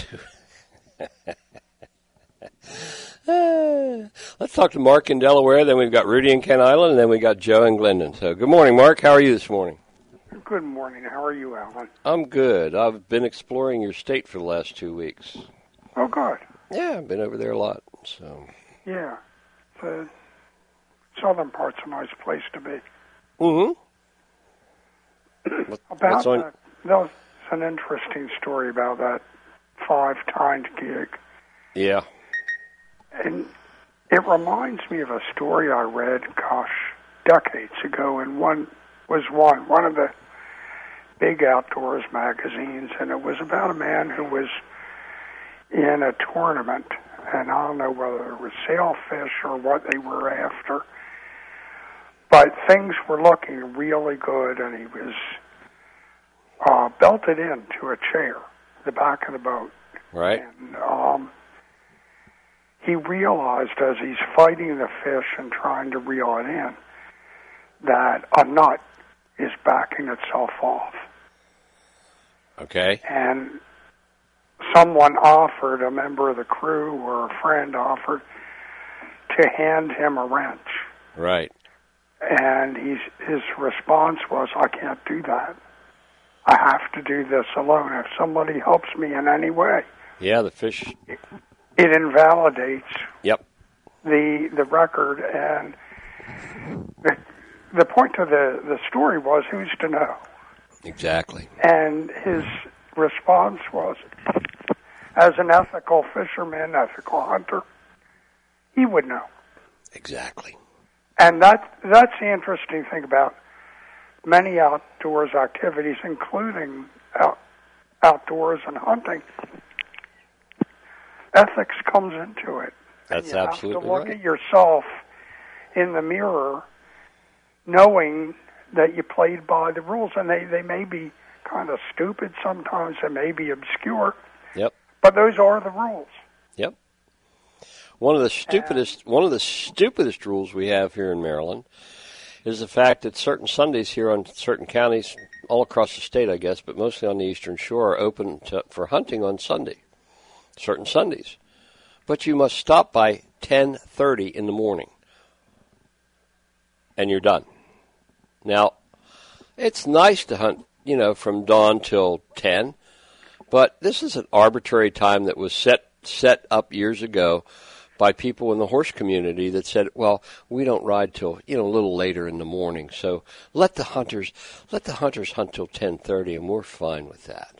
Speaker 2: to Mark in Delaware, then we've got Rudy in Kent Island, and then we've got Joe in Glendon. So good morning, Mark. How are you this morning?
Speaker 7: Good morning. How are you, Alan?
Speaker 2: I'm good. I've been exploring your state for the last 2 weeks.
Speaker 7: Oh, good.
Speaker 2: Yeah, I've been over there a lot. So.
Speaker 7: Yeah. The southern part's a nice place to be.
Speaker 2: Mm-hmm.
Speaker 7: About that, there's an interesting story about that 5-tined gig.
Speaker 2: Yeah.
Speaker 7: And it reminds me of a story I read, decades ago, and one of the big outdoors magazines, and it was about a man who was in a tournament, and I don't know whether it was sailfish or what they were after, but things were looking really good, and he was belted into a chair, the back of the boat.
Speaker 2: Right.
Speaker 7: And he realized as he's fighting the fish and trying to reel it in that a nut is backing itself off.
Speaker 2: Okay.
Speaker 7: And someone offered, a member of the crew or a friend offered, to hand him a wrench.
Speaker 2: Right.
Speaker 7: And his response was, I can't do that. I have to do this alone. If somebody helps me in any way.
Speaker 2: Yeah, the fish.
Speaker 7: It invalidates
Speaker 2: Yep.
Speaker 7: the record. And the point of the story was, who's to know?
Speaker 2: Exactly.
Speaker 7: And his response was, as an ethical fisherman, ethical hunter, he would know.
Speaker 2: Exactly.
Speaker 7: And that's the interesting thing about many outdoors activities, including outdoors and hunting. Ethics comes into it.
Speaker 2: That's
Speaker 7: you
Speaker 2: absolutely
Speaker 7: have to look
Speaker 2: right.
Speaker 7: at yourself in the mirror, knowing that you played by the rules, and they may be kind of stupid sometimes, they may be obscure.
Speaker 2: Yep.
Speaker 7: But those are the rules.
Speaker 2: Yep. One of the stupidest rules we have here in Maryland is the fact that certain Sundays here on certain counties, all across the state, I guess, but mostly on the Eastern Shore, are open for hunting on Sunday. Certain Sundays. But you must stop by 10:30 in the morning. And you're done. Now, It's nice to hunt, from dawn till 10, but this is an arbitrary time that was set up years ago by people in the horse community that said, well, we don't ride till, a little later in the morning, so let the hunters hunt till 10:30, and we're fine with that.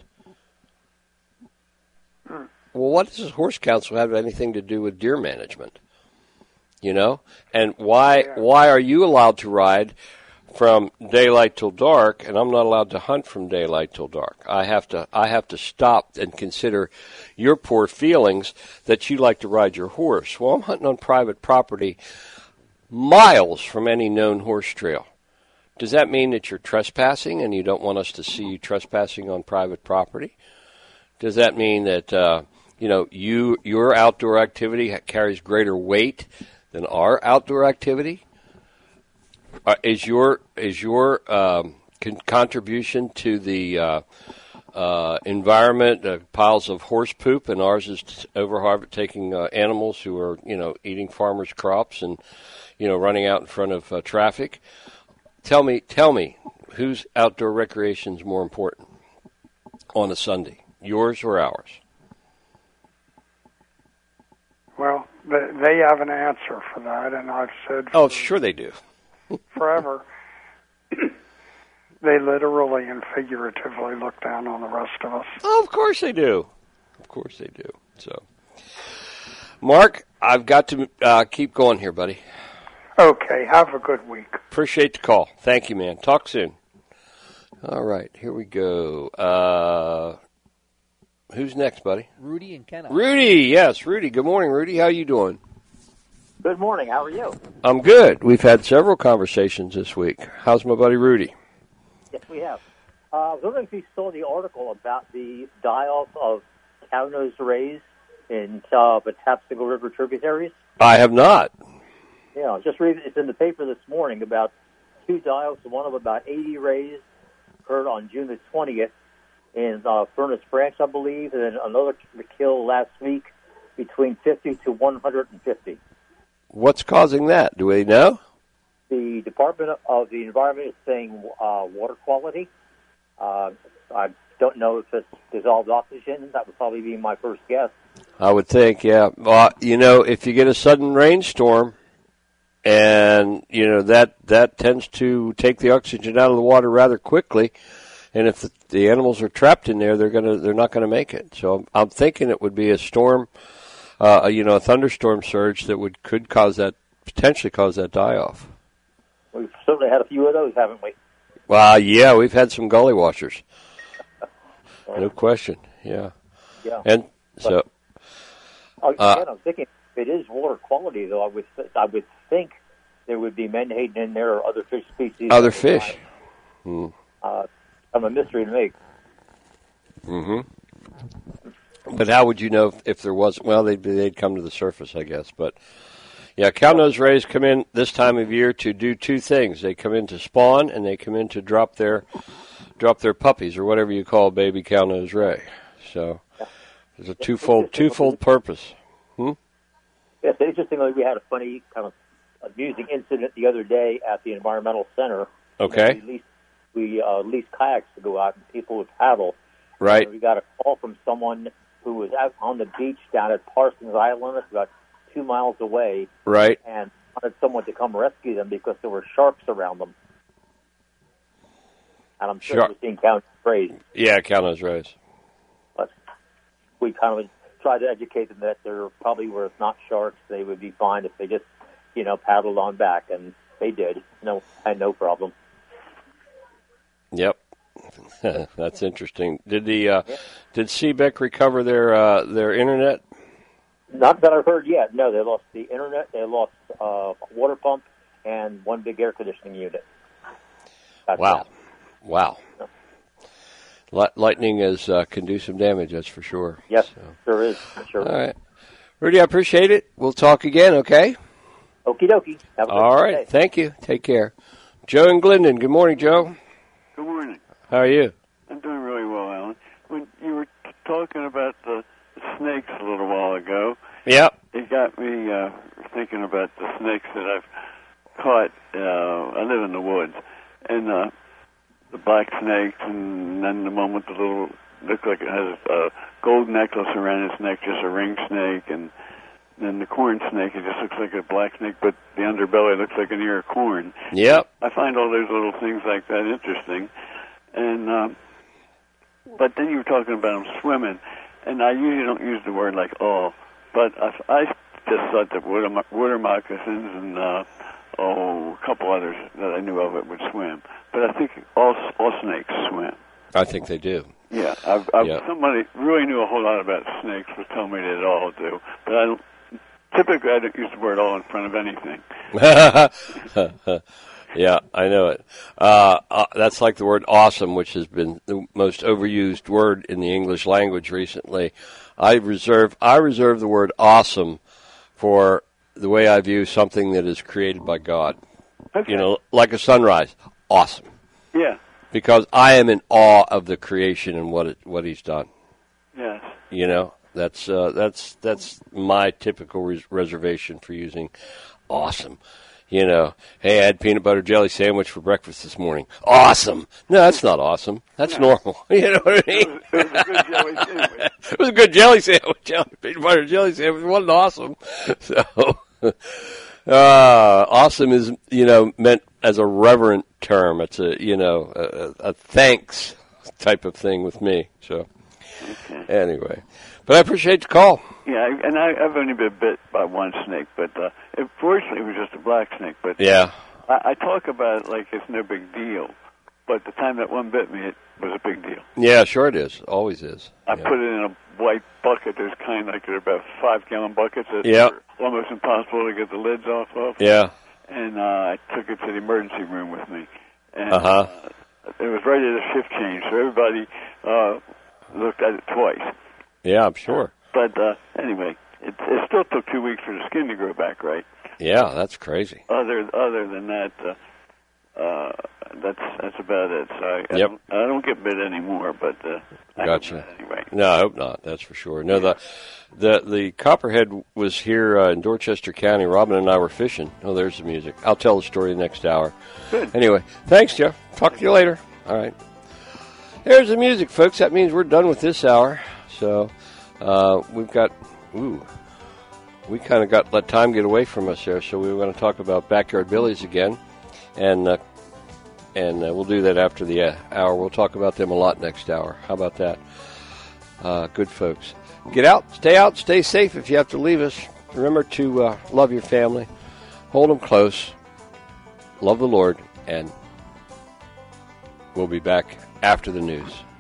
Speaker 2: Well, what does the Horse Council have anything to do with deer management? And why are you allowed to ride from daylight till dark, and I'm not allowed to hunt from daylight till dark? I have to stop and consider your poor feelings that you like to ride your horse. Well, I'm hunting on private property miles from any known horse trail. Does that mean that you're trespassing and you don't want us to see you trespassing on private property? Does that mean that your outdoor activity carries greater weight than our outdoor activity? Is your contribution to the environment piles of horse poop, and ours is taking animals who are eating farmers' crops and running out in front of traffic? Tell me, whose outdoor recreation is more important on a Sunday, yours or ours?
Speaker 7: Well, they have an answer for that, and I've said...
Speaker 2: Oh, sure they do.
Speaker 7: Forever. They literally and figuratively look down on the rest of us.
Speaker 2: Oh, of course they do. Of course they do. So, Mark, I've got to keep going here, buddy.
Speaker 7: Okay, have a good week.
Speaker 2: Appreciate the call. Thank you, man. Talk soon. All right, here we go. Who's next, buddy?
Speaker 5: Rudy and Kenna.
Speaker 2: Rudy, yes, Rudy. Good morning, Rudy. How you doing?
Speaker 8: Good morning. How are you?
Speaker 2: I'm good. We've had several conversations this week. How's my buddy Rudy?
Speaker 8: Yes, we have. I was wondering if you saw the article about the die-off of cow-nosed rays in the Patapsco River tributaries.
Speaker 2: I have not.
Speaker 8: Yeah, just read it's in the paper this morning about 2 die-offs, one of about 80 rays occurred on June the 20th in Furnace Branch, I believe, and then another kill last week between 50 to 150.
Speaker 2: What's causing that? Do we know?
Speaker 8: The Department of the Environment is saying water quality. I don't know if it's dissolved oxygen. That would probably be my first guess.
Speaker 2: I would think, yeah. Well, if you get a sudden rainstorm, and that tends to take the oxygen out of the water rather quickly, and if the animals are trapped in there, they're not gonna make it. So I'm thinking it would be a storm, a thunderstorm surge that could potentially cause that die-off.
Speaker 8: We've certainly had a few of those, haven't we?
Speaker 2: Well, yeah, we've had some gully washers. No question, yeah.
Speaker 8: Yeah.
Speaker 2: And so...
Speaker 8: Again, I'm thinking if it is water quality, though, I would think there would be menhaden in there or other fish species.
Speaker 2: Other fish.
Speaker 8: I'm a mystery to me.
Speaker 2: Mm-hmm. But how would you know if there was? Well, they'd come to the surface, I guess. But yeah, cow-nosed rays come in this time of year to do 2 things. They come in to spawn, and they come in to drop their puppies, or whatever you call a baby cow-nosed ray. So there's a twofold purpose.
Speaker 8: Yes, interestingly, we had a funny kind of amusing incident the other day at the Environmental Center.
Speaker 2: Okay.
Speaker 8: We leased kayaks to go out, and people would paddle.
Speaker 2: Right.
Speaker 8: And we got a call from someone who was out on the beach down at Parsons Island, about 2 miles away.
Speaker 2: Right.
Speaker 8: And wanted someone to come rescue them because there were sharks around them. And I'm sure you've seen cow-nosed rays.
Speaker 2: Yeah, cow-nosed rays.
Speaker 8: But we kind of tried to educate them that there probably were not sharks. They would be fine if they just, paddled on back, and they did. Had no problem.
Speaker 2: Yep. That's interesting. Did Seebeck recover their internet?
Speaker 8: Not that I've heard yet. No, they lost the internet. They lost a water pump and one big air conditioning unit.
Speaker 2: Wow. Lightning can do some damage, that's for sure.
Speaker 8: Yes, sure is. Sure.
Speaker 2: All right. Rudy, I appreciate it. We'll talk again, okay?
Speaker 8: Okie dokie.
Speaker 2: All right.
Speaker 8: Day.
Speaker 2: Thank you. Take care. Joe in Glendon. Good morning, Joe.
Speaker 9: Good morning.
Speaker 2: How are you?
Speaker 9: I'm doing really well, Alan. When you were talking about the snakes a little while ago,
Speaker 2: yep,
Speaker 9: it got me thinking about the snakes that I've caught. I live in the woods, and the the black snakes, and then the one with the little, looks like it has a gold necklace around its neck, just a ring snake, and then the corn snake, it just looks like a black snake, but the underbelly looks like an ear of corn.
Speaker 2: Yep.
Speaker 9: I find all those little things like that interesting. And but then you were talking about them swimming, and I usually don't use the word like all, but I just thought that water moccasins and a couple others that I knew of it would swim. But I think all snakes swim.
Speaker 2: I think they do.
Speaker 9: Yeah, somebody really knew a whole lot about snakes was telling me they all do, but typically I don't use the word all in front of anything.
Speaker 2: Yeah, I know it. That's like the word awesome, which has been the most overused word in the English language recently. I reserve the word awesome for the way I view something that is created by God.
Speaker 9: Okay.
Speaker 2: You know, like a sunrise. Awesome.
Speaker 9: Yeah.
Speaker 2: Because I am in awe of the creation and what He's done.
Speaker 9: Yes.
Speaker 2: You know, that's my typical reservation for using awesome. You know, hey, I had peanut butter jelly sandwich for breakfast this morning. Awesome. No, that's not awesome. That's normal. You know what I mean?
Speaker 9: It was a good jelly sandwich.
Speaker 2: It was a good jelly sandwich. Peanut butter jelly sandwich. It wasn't awesome. So, awesome is, meant as a reverent term. It's a thanks type of thing with me. So, Anyway. But I appreciate the call.
Speaker 9: Yeah, and I've only been bit by one snake, but fortunately it was just a black snake. But
Speaker 2: yeah,
Speaker 9: I talk about it like it's no big deal, but the time that one bit me, it was a big deal.
Speaker 2: Yeah, sure it is. Always is.
Speaker 9: I put it in a white bucket. There's kind of like they're about 5-gallon buckets that are almost impossible to get the lids off of.
Speaker 2: Yeah.
Speaker 9: And I took it to the emergency room with me. And it was right at a shift change, so everybody looked at it twice.
Speaker 2: Yeah, I'm sure.
Speaker 9: But anyway, it still took 2 weeks for the skin to grow back, right?
Speaker 2: Yeah, that's crazy.
Speaker 9: Other than that, that's about it. So I don't get bit anymore, but I
Speaker 2: gotcha.
Speaker 9: Anyway.
Speaker 2: No, I hope not. That's for sure. No, the copperhead was here in Dorchester County. Robin and I were fishing. Oh, there's the music. I'll tell the story the next hour.
Speaker 9: Good.
Speaker 2: Anyway, thanks, Jeff. Talk to you later. All right. There's the music, folks. That means we're done with this hour. So we've got, we kind of let time get away from us there. So we were going to talk about Backyard Billies again, and we'll do that after the hour. We'll talk about them a lot next hour. How about that? Good folks. Get out, stay safe if you have to leave us. Remember to love your family, hold them close, love the Lord, and we'll be back after the news.